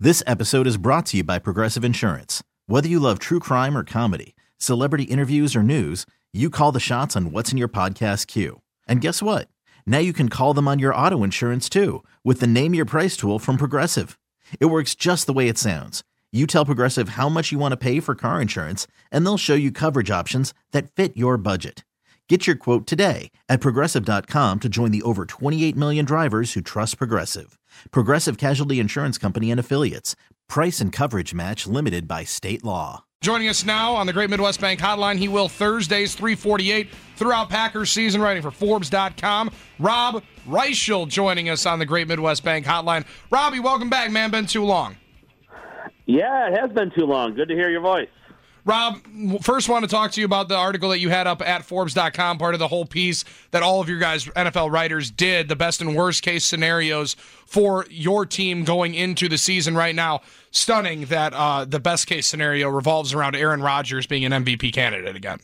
This episode is brought to you by Progressive Insurance. Whether you love true crime or comedy, celebrity interviews or news, you call the shots on what's in your podcast queue. And guess what? Now you can call them on your auto insurance too with the Name Your Price tool from Progressive. It works just the way it sounds. You tell Progressive how much you want to pay for car insurance, and they'll show you coverage options that fit your budget. Get your quote today at Progressive.com to join the over 28 million drivers who trust Progressive. Progressive Casualty Insurance Company and Affiliates. Price and coverage match limited by state law. Joining us now on the Great Midwest Bank Hotline, he will Thursdays, 3:48 throughout Packers season, writing for Forbes.com. Rob Reischel joining us on the Great Midwest Bank Hotline. Robbie, welcome back, man. Been too long. Yeah, it has been too long. Good to hear your voice. Rob, first want to talk to you about the article that you had up at Forbes.com, part of the whole piece that all of your guys, NFL writers, did, the best and worst case scenarios for your team going into the season right now. Stunning that the best case scenario revolves around Aaron Rodgers being an MVP candidate again.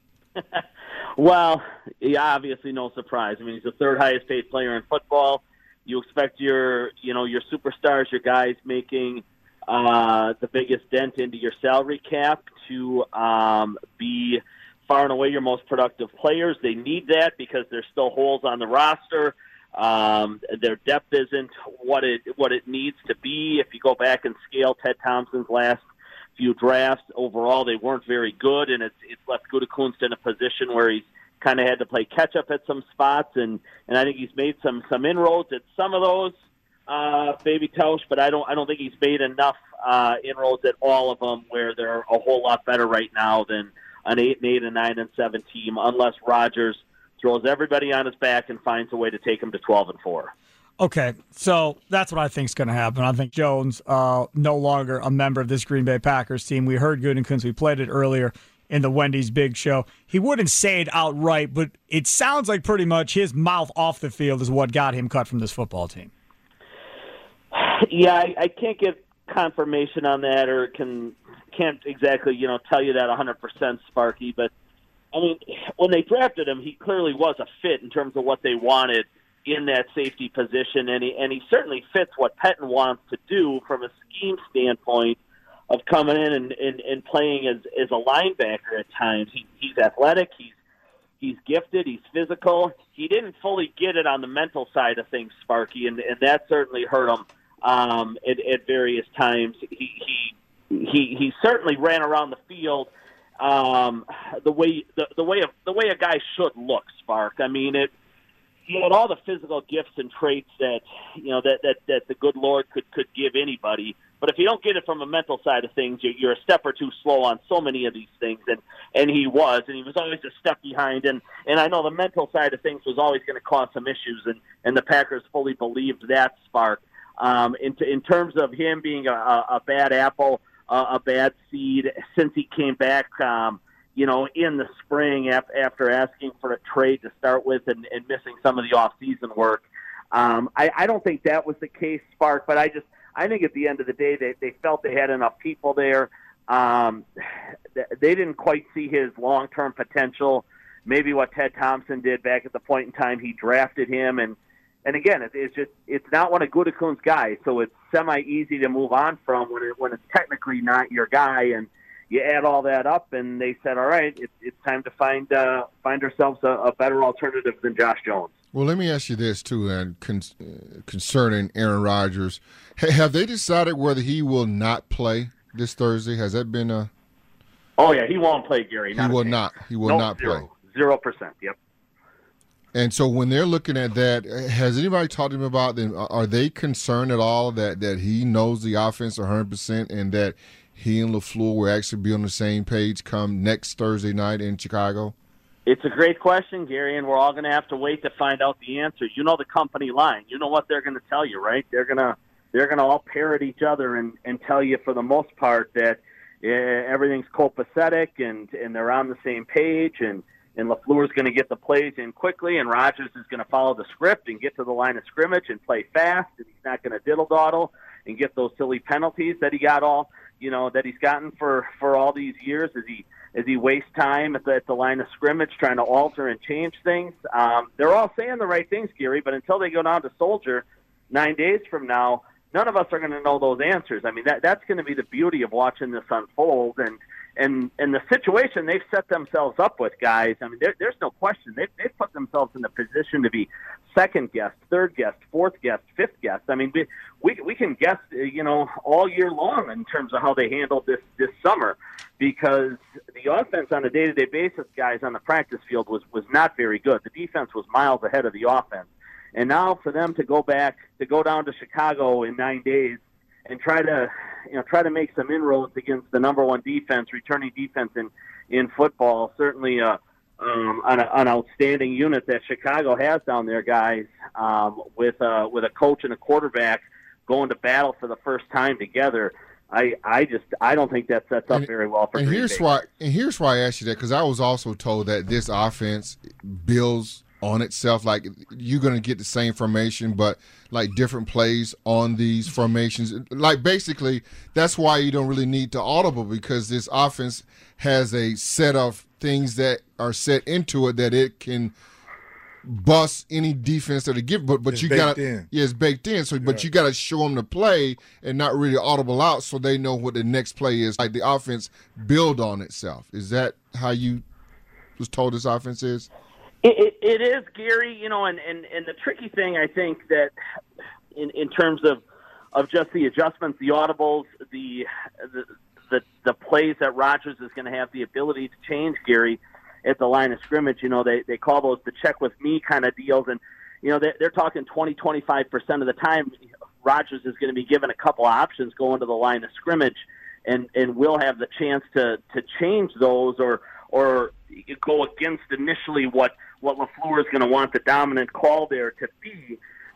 Well, yeah, obviously no surprise. I mean, he's the third highest paid player in football. You expect your superstars, your guys making the biggest dent into your salary cap to be far and away your most productive players. They need that because there's still holes on the roster. Their depth isn't what it needs to be. If you go back and scale Ted Thompson's last few drafts, overall they weren't very good, and it's left Gutekunst in a position where he's kind of had to play catch up at some spots, and I think he's made some inroads at some of those. Baby Tosh, but I don't think he's made enough inroads at all of them where they're a whole lot better right now than an 8-8, and 9-7 team, unless Rodgers throws everybody on his back and finds a way to take them to 12-4. Okay, so that's what I think is going to happen. I think Jones no longer a member of this Green Bay Packers team. We heard Gutekunst. We played it earlier in the Wendy's Big Show. He wouldn't say it outright, but it sounds like pretty much his mouth off the field is what got him cut from this football team. Yeah, I can't get confirmation on that, or can't exactly tell you that 100%, Sparky. But I mean, when they drafted him, he clearly was a fit in terms of what they wanted in that safety position, and he certainly fits what Pettine wants to do from a scheme standpoint of coming in and playing as a linebacker at times. He's athletic, he's gifted, he's physical. He didn't fully get it on the mental side of things, Sparky, and that certainly hurt him at various times. He certainly ran around the field the way a guy should look, Spark. I mean, he had all the physical gifts and traits that that the good Lord could give anybody. But if you don't get it from a mental side of things, you're a step or two slow on so many of these things, and he was always a step behind. And I know the mental side of things was always going to cause some issues, and the Packers fully believed that, Spark. In terms of him being a bad apple, a bad seed, since he came back, in the spring after asking for a trade to start with and missing some of the off-season work, I don't think that was the case, Spark. But I think at the end of the day, they felt they had enough people there. They didn't quite see his long-term potential, maybe what Ted Thompson did back at the point in time he drafted him. And again, it's not one of Gutekunst's guys, so it's semi-easy to move on from when it's technically not your guy. And you add all that up, and they said, all right, it's time to find ourselves a better alternative than Josh Jones. Well, let me ask you this, too, and concerning Aaron Rodgers. Have they decided whether he will not play this Thursday? Has that been a – Oh, yeah, he won't play, Gary. He will not play. 0%, yep. And so when they're looking at that, has anybody talked to him about them? Are they concerned at all that he knows the offense 100% and that he and LaFleur will actually be on the same page come next Thursday night in Chicago? It's a great question, Gary, and we're all going to have to wait to find out the answer. You know the company line. You know what they're going to tell you, right? They're going to all parrot each other and tell you for the most part that everything's copacetic and they're on the same page and LaFleur's going to get the plays in quickly, and Rodgers is going to follow the script and get to the line of scrimmage and play fast, and he's not going to diddle-daddle and get those silly penalties that he's gotten for all these years as he wastes time at the line of scrimmage trying to alter and change things. They're all saying the right things, Gary, but until they go down to Soldier 9 days from now, none of us are going to know those answers. I mean, that's going to be the beauty of watching this unfold, and the situation they've set themselves up with, guys. I mean, there's no question they've put themselves in the position to be second guest, third guest, fourth guest, fifth guest. I mean, we can guess, all year long in terms of how they handled this summer, because the offense on a day-to-day basis, guys, on the practice field was not very good. The defense was miles ahead of the offense. And now for them to go down to Chicago in 9 days and try to make some inroads against the number one defense, returning defense in football, certainly an outstanding unit that Chicago has down there, guys, with a coach and a quarterback going to battle for the first time together. I don't think that sets up very well for Green Bay. Here's why I asked you that, because I was also told that this offense builds on itself. Like, you're going to get the same formation, but like different plays on these formations. Like, basically, that's why you don't really need to audible, because this offense has a set of things that are set into it that it can bust any defense that it gives. But you got to, it's baked in. So, but you got to show them the play and not really audible out, so they know what the next play is. Like, the offense build on itself. Is that how you was told this offense is? It is, Gary, and the tricky thing, I think, that in terms of just the adjustments, the audibles, the plays that Rodgers is going to have the ability to change, Gary, at the line of scrimmage, they call those the check with me kind of deals, and they're talking 20-25% of the time Rodgers is going to be given a couple options going to the line of scrimmage, and we'll have the chance to change those or go against initially what LaFleur is going to want the dominant call there to be.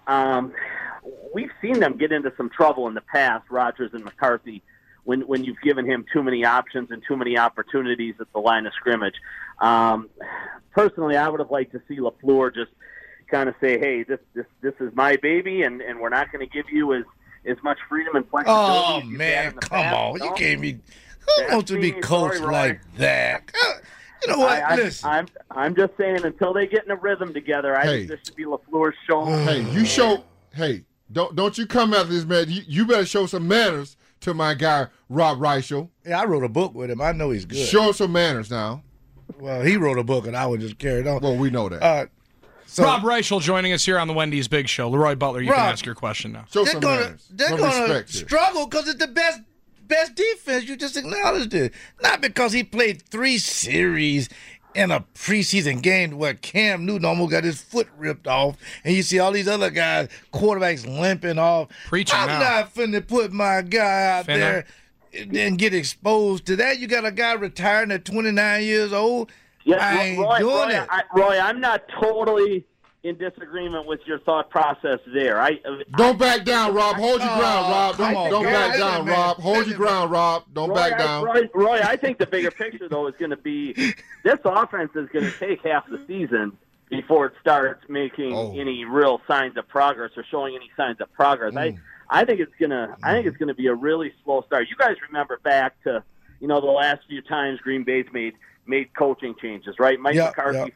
We've seen them get into some trouble in the past, Rodgers and McCarthy, when you've given him too many options and too many opportunities at the line of scrimmage. Personally, I would have liked to see LaFleur just kind of say, hey, this is my baby, and we're not going to give you as much freedom and flexibility. Oh, man, come on. You gave me – who wants to be coached like that? You know what? Listen. I'm just saying, until they get in a rhythm together, I think this should be LaFleur's show. Hey, don't you come after this, man. You better show some manners to my guy, Rob Reischel. Yeah, I wrote a book with him. I know he's good. Show him some manners now. Well, he wrote a book, and I would just carry it on. Well, we know that. Rob Reischel joining us here on the Wendy's Big Show. Leroy Butler, you can ask your question now. Show some manners. They're going to struggle because it's the best defense. You just acknowledged it. Not because he played 3 series in a preseason game where Cam Newton almost got his foot ripped off, and you see all these other guys, quarterbacks limping off. I'm not finna put my guy out there and get exposed to that. You got a guy retiring at 29 years old. Yeah, I ain't doing it. Roy, I'm not totally in disagreement with your thought process there. Don't back down, Rob. Hold your ground, Rob. Don't back down, Rob. Hold your ground, Rob. Don't back down. Roy, I think the bigger picture, though, is going to be this offense is going to take half the season before it starts making any real signs of progress or showing any signs of progress. I think it's gonna be a really slow start. You guys remember back to the last few times Green Bay's made coaching changes, right? Mike McCarthy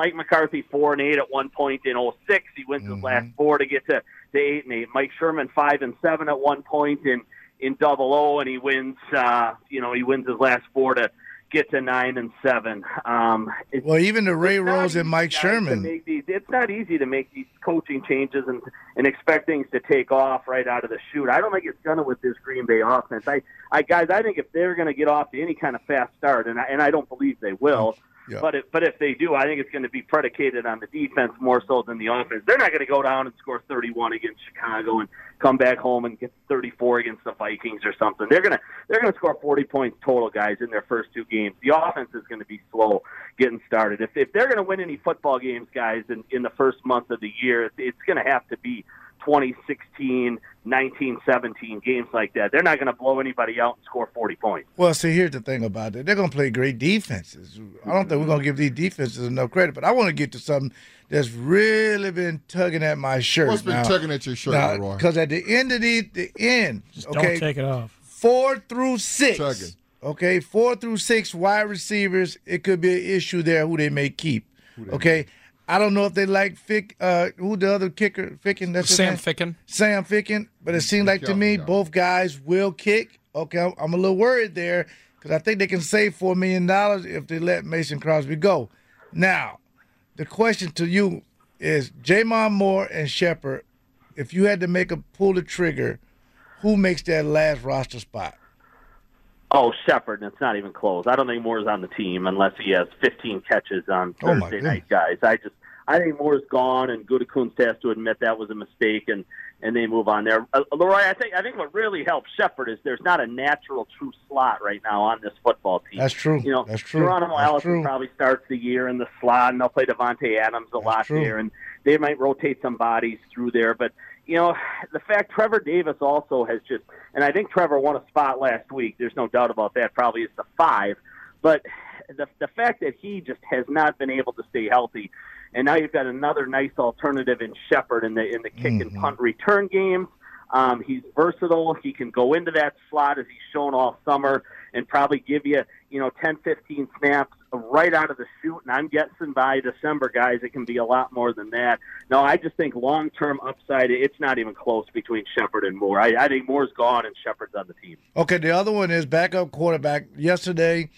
4-8 at one point in 2006. He wins his last 4 to get to 8-8. Mike Sherman 5-7 at one point in 00, and he wins his last 4 to get to 9-7. Well, even the Ray Rose and Mike Sherman. It's not easy to make these coaching changes and expect things to take off right out of the chute. I don't think it's gonna with this Green Bay offense. I think if they're going to get off to any kind of fast start, and I don't believe they will, but if they do, I think it's going to be predicated on the defense more so than the offense. They're not going to go down and score 31 against Chicago and come back home and get 34 against the Vikings or something. They're going to score 40 points total, guys, in their first 2 games. The offense is going to be slow getting started. If they're going to win any football games, guys, in the first month of the year, it's going to have to be 2016, 1917 games like that. They're not going to blow anybody out and score 40 points. Well, see, here's the thing about it. They're going to play great defenses. I don't think we're going to give these defenses enough credit, but I want to get to something that's really been tugging at my shirt. What's been tugging at your shirt, Roy? Because at the end of the end, just don't take it off. 4 through 6. Tugging. Okay, 4 through 6 wide receivers, it could be an issue there who they may keep. Okay, I don't know if they like Fick. Who the other kicker? Ficken. That's his Sam name? Ficken. Sam Ficken. But it seems like to me both guys will kick. Okay, I'm a little worried there because I think they can save $4 million if they let Mason Crosby go. Now, the question to you is Jamon Moore and Shepard. If you had to pull the trigger, who makes that last roster spot? Oh, Shepard, and it's not even close. I don't think Moore's on the team unless he has 15 catches on Thursday night, guys. I think Moore's gone, and Gutekunst has to admit that was a mistake, and they move on there. Leroy, I think what really helps Shepard is there's not a natural true slot right now on this football team. That's true. You know, That's true. Geronimo Allison probably starts the year in the slot, and they'll play Devontae Adams a lot there, and they might rotate some bodies through there, but you know, the fact Trevor Davis also has just, and I think Trevor won a spot last week. There's no doubt about that. Probably it's the 5. But the fact that he just has not been able to stay healthy, and now you've got another nice alternative in Shepard in the kick and punt return games. He's versatile. He can go into that slot as he's shown all summer and probably give you, 10, 15 snaps right out of the chute. And I'm guessing by December, guys, it can be a lot more than that. No, I just think long-term upside, it's not even close between Shepard and Moore. I think Moore's gone and Shepard's on the team. Okay, the other one is backup quarterback. Yesterday,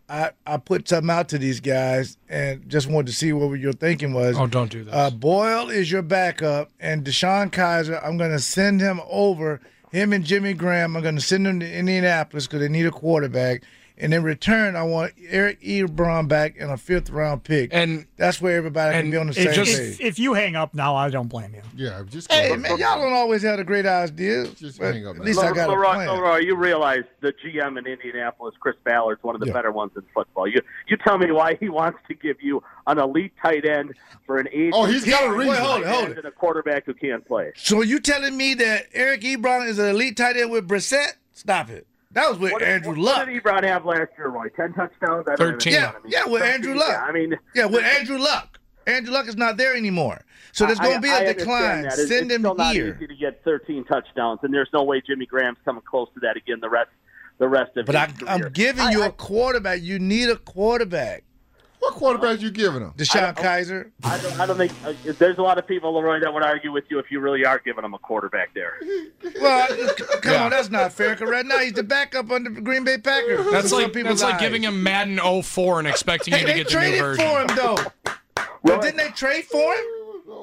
I put something out to these guys and just wanted to see what your thinking was. Oh, don't do that. Boyle is your backup, and Deshaun Kaiser, I'm going to send him over. Him and Jimmy Graham, I'm going to send them to Indianapolis because they need a quarterback. And in return, I want Eric Ebron back in a 5th-round pick. And that's where everybody can be on the same page. If you hang up now, I don't blame you. Yeah, just hey, man, y'all don't always have the great ideas. Just hang up. At least I got a plan. Leroy, you realize the GM in Indianapolis, Chris Ballard's one of the better ones in football. You tell me why he wants to give you an elite tight end for an age. Oh, he's got a reason. Hold it. And a quarterback who can't play. So you telling me that Eric Ebron is an elite tight end with Brissett? Stop it. That was with Andrew Luck. What did Ebron have last year, Roy? 10 touchdowns? 13. Yeah, with Andrew Luck. With Andrew Luck. Andrew Luck is not there anymore. So there's going to be a decline. Send him still here. It's easy to get 13 touchdowns, and there's no way Jimmy Graham's coming close to that again the rest of his career. I'm giving you a quarterback. You need a quarterback. What quarterback you giving him? Deshaun Kaiser. I don't think there's a lot of people, Leroy, that would argue with you if you really are giving him a quarterback there. Well, come on, that's not fair. Because right now he's the backup on the Green Bay Packers. That's like giving him Madden 04 and expecting you to get the new version. They traded for him though. But didn't they trade for him?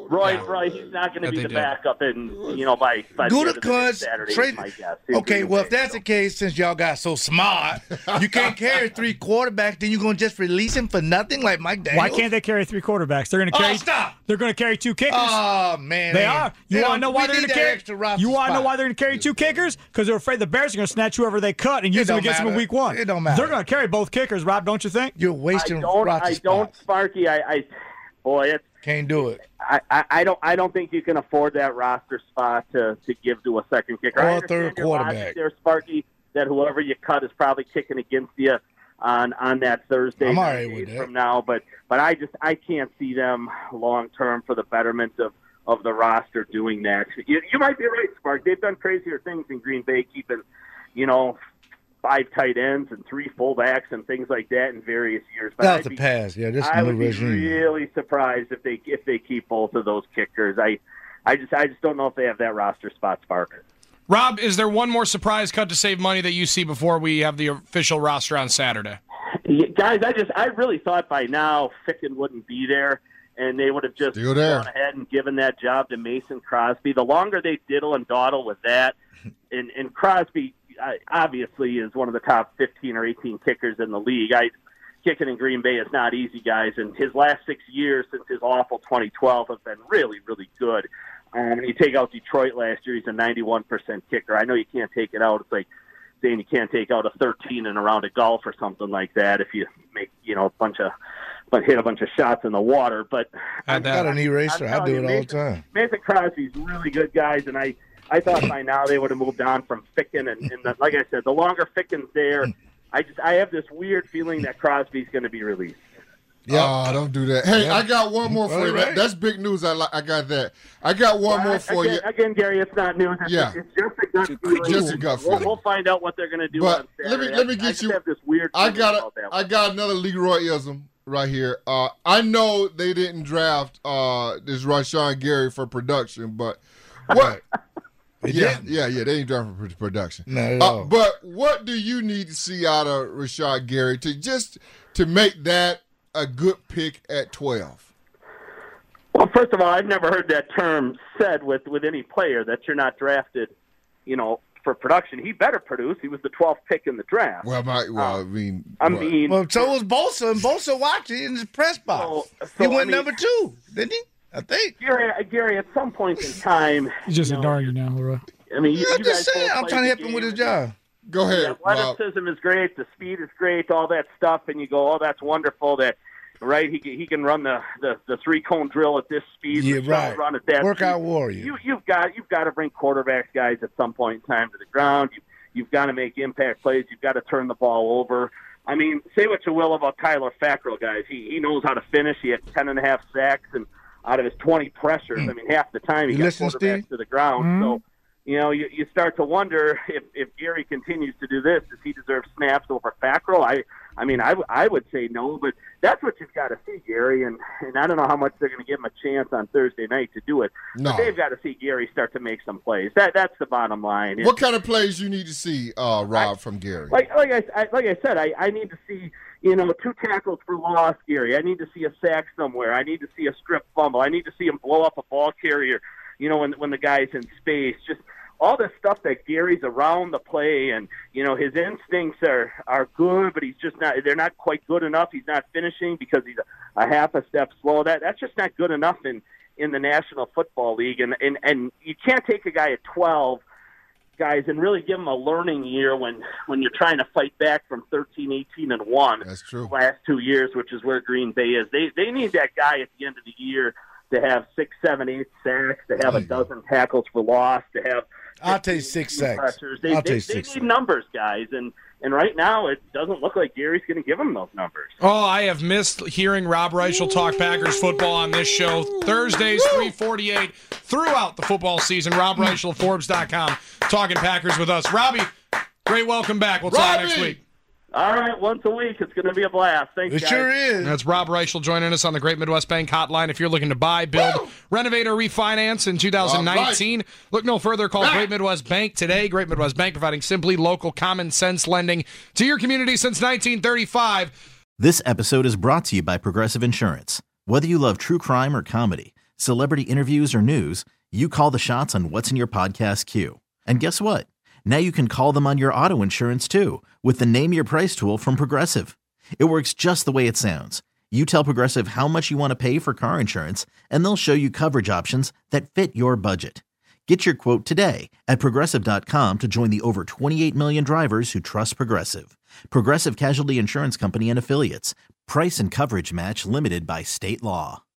Roy, he's not going to be the backup by the end of the Saturday, is my guess. Okay, well, if that's the case, since y'all got so smart, you can't carry 3 quarterbacks, then you're going to just release him for nothing like Mike Daniels? Why can't they carry 3 quarterbacks? They're going to carry. Stop! They're going to carry 2 kickers. Oh man, they are. You want to know why they're going to carry? You want to know why they're going to carry 2 kickers? Because they're afraid the Bears are going to snatch whoever they cut and use them against them in week 1. It don't matter. They're going to carry both kickers, Rob. Don't you think? You're wasting roster spots. I don't, Sparky. It's. Can't do it. I don't think you can afford that roster spot to give to a second kicker. Or a third quarterback. There, Sparky, that whoever you cut is probably kicking against you on that Thursday I'm all right with that. From now. But I can't see them long term for the betterment of the roster doing that. You might be right, Spark. They've done crazier things in Green Bay, keeping 5 tight ends and 3 fullbacks and things like that in various years. But That's a pass. Yeah, this I new would be regime. really surprised if they keep both of those kickers. I just don't know if they have that roster spot, Spark. Rob, is there one more surprise cut to save money that you see before we have the official roster on Saturday? Yeah, guys, I really thought by now Ficken wouldn't be there, and they would have just gone ahead and given that job to Mason Crosby. The longer they diddle and dawdle with that, and Crosby obviously is one of the top 15 or 18 kickers in the league. Kicking in Green Bay is not easy, guys, and his last 6 years since his awful 2012 have been really, really good. When you take out Detroit last year, he's a 91% kicker. I know you can't take it out. It's like saying you can't take out a 13 in a round of golf or something like that if you make hit a bunch of shots in the water. But I got an eraser. I do it all the time. Mason Crosby's really good, guys, and I thought by now they would have moved on from Ficken, and like I said, the longer Ficken's there, I have this weird feeling that Crosby's going to be released. Yeah, don't do that. Hey, I got one more for you. Right. That's big news. I got that. I got one more for you. Again, Gary, it's not news. It's just a gut feeling. Just a gut feeling. We'll find out what they're going to do but on Saturday. Let me get you. Have this weird I got another Leroy-ism right here. I know they didn't draft this Rashawn Gary for production, but what? They didn't draft him for production. Not at all. But what do you need to see out of Rashawn Gary to make that a good pick at 12? Well, first of all, I've never heard that term said with any player that you're not drafted, for production. He better produce. He was the 12th pick in the draft. Well, so was Bosa, and Bosa watched it in his press box. He went number 2, didn't he? I think. Gary, at some point in time, he's just ignoring you now, Leroy. I mean, I'm just saying. I'm trying to help him with his job. Go ahead. The athleticism is great. The speed is great. All that stuff, and you go, "Oh, that's wonderful." That right? He can run the 3-cone drill at this speed. Yeah, right. Run at that Workout speed. warrior. You've got to bring quarterbacks guys at some point in time to the ground. You've got to make impact plays. You've got to turn the ball over. I mean, say what you will about Kyler Fackrell, guys. He knows how to finish. He had 10.5 sacks, and out of his 20 pressures, I mean, half the time he got quarterbacks to the ground. Mm-hmm. So, you start to wonder if Gary continues to do this, does he deserve snaps over Fackrell? I would say no, but that's what you've got to see, Gary, and I don't know how much they're going to give him a chance on Thursday night to do it. No. But they've got to see Gary start to make some plays. That's the bottom line. What kind of plays you need to see, Rob, from Gary? Like I said, I need to see 2 tackles for loss, Gary. I need to see a sack somewhere. I need to see a strip fumble. I need to see him blow up a ball carrier, when the guy's in space. Just all the stuff that Gary's around the play, and his instincts are good, but they're not quite good enough. He's not finishing because he's a half a step slow. That's just not good enough in the National Football League, and you can't take a guy at 12, guys, and really give him a learning year when you're trying to fight back from 13, 18-1. That's true. The last 2 years, which is where Green Bay is. They need that guy at the end of the year to have 6, 7, 8 sacks, to have a dozen tackles for loss, to have. I'll take 6 sacks. They need numbers, guys, and right now it doesn't look like Gary's going to give them those numbers. Oh, I have missed hearing Rob Reichel talk Packers football on this show. Thursdays, 3:48 throughout the football season. Rob Reichel, Forbes.com, talking Packers with us. Robbie, great welcome back. We'll talk next week. All right, once a week. It's going to be a blast. Thanks, guys. It sure is. That's Rob Reichel joining us on the Great Midwest Bank Hotline. If you're looking to buy, build, renovate, or refinance in 2019, look no further. Call Great Midwest Bank today. Great Midwest Bank, providing simply local common sense lending to your community since 1935. This episode is brought to you by Progressive Insurance. Whether you love true crime or comedy, celebrity interviews or news, you call the shots on what's in your podcast queue. And guess what? Now you can call them on your auto insurance, too, with the Name Your Price tool from Progressive. It works just the way it sounds. You tell Progressive how much you want to pay for car insurance, and they'll show you coverage options that fit your budget. Get your quote today at Progressive.com to join the over 28 million drivers who trust Progressive. Progressive Casualty Insurance Company and Affiliates. Price and coverage match limited by state law.